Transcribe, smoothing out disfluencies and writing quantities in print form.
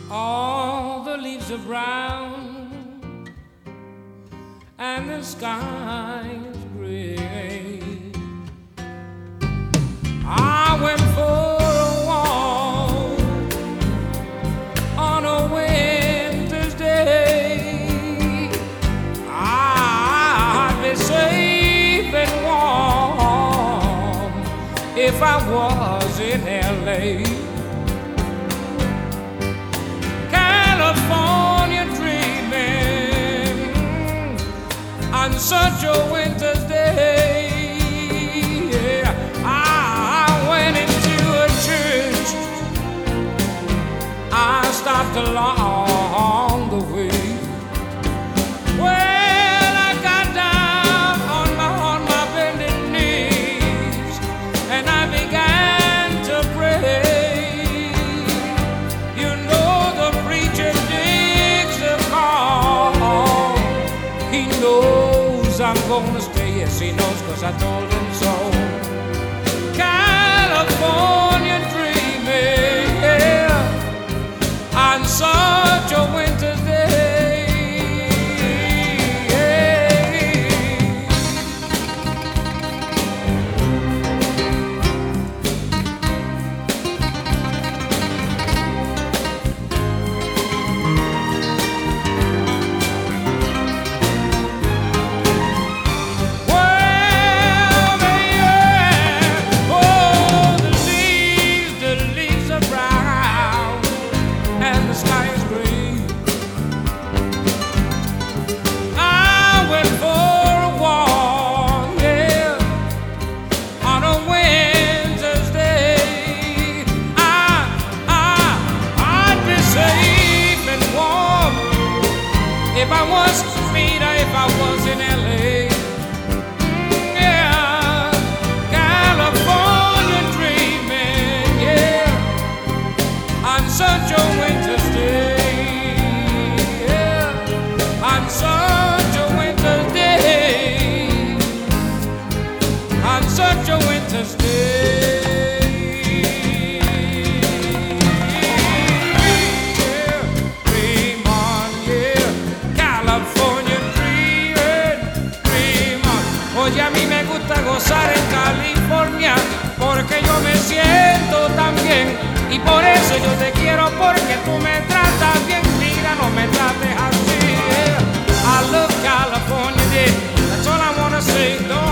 All the leaves are brown and the sky is gray. I went for a walk on a winter's day. I'd be safe and warm if I was in L.A. California dreaming on such a winter's day. Yeah, I went into a church. I stopped along the way. Well, I got down on my bended knees and I began to pray. You know the preacher digs the call. He knows I'm gonna stay. Yes, he knows, 'cause I told him so. California dreaming, yeah, on such a winter's day. If I was me, if I was in L.A., yeah, California dreaming, yeah, on such a winter's day, yeah, on such a winter's day, on such a winter's day. Oye, a mí me gusta gozar en California porque yo me siento tan bien y por eso yo te quiero, porque tú me tratas bien. Mira, no me trates así, yeah. I love California, yeah. That's all I wanna say. Don't